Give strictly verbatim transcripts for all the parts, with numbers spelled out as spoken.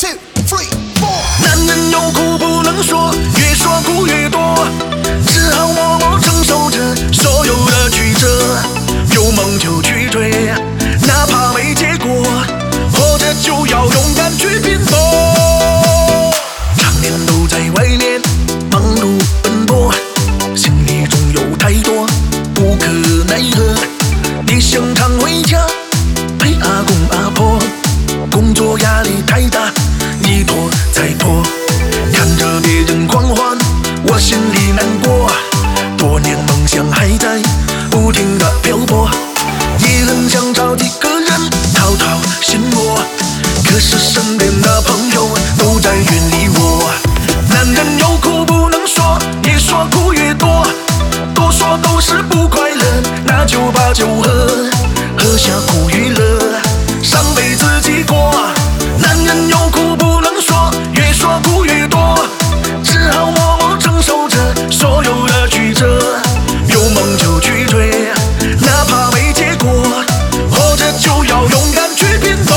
two, three, four。 男人有苦不能说，越说苦越多，只好默默承受着所有的曲折。有梦就去追，哪怕没结果，活着就要勇敢去拼搏。常年都在外面忙碌奔波，心里总有太多无可奈何。也想常回家陪阿公阿婆，工作压力太大，一拖再拖，看着别人狂欢，我心里难过。多年梦想还在不停地漂泊，也很想找几个人掏掏心窝，可是身边的朋友都在远离我。男人有苦不能说，越说苦越多，多说都是不快乐，那就把酒喝，喝下苦与乐，伤悲自己过。男人有苦不能说，越说苦越多，只好默默承受着所有的曲折。有梦就去追，哪怕没结果，活着就要勇敢去拼搏。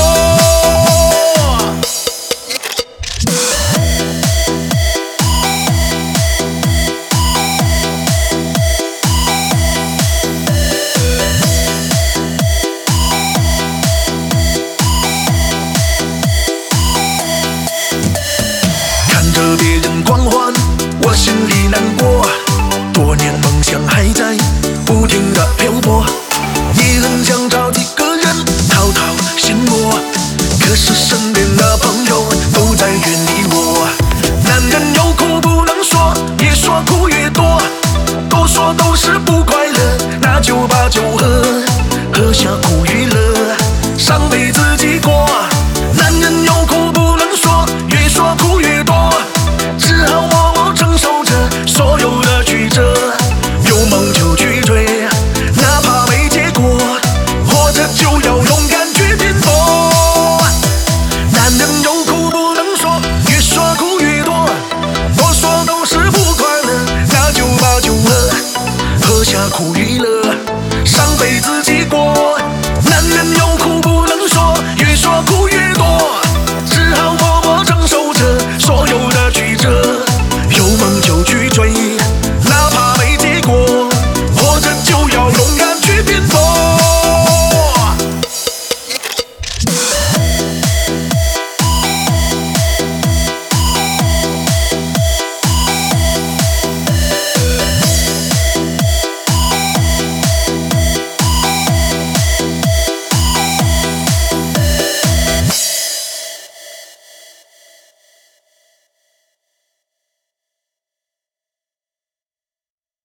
看着别人狂欢，我心里难过。多年梦想还在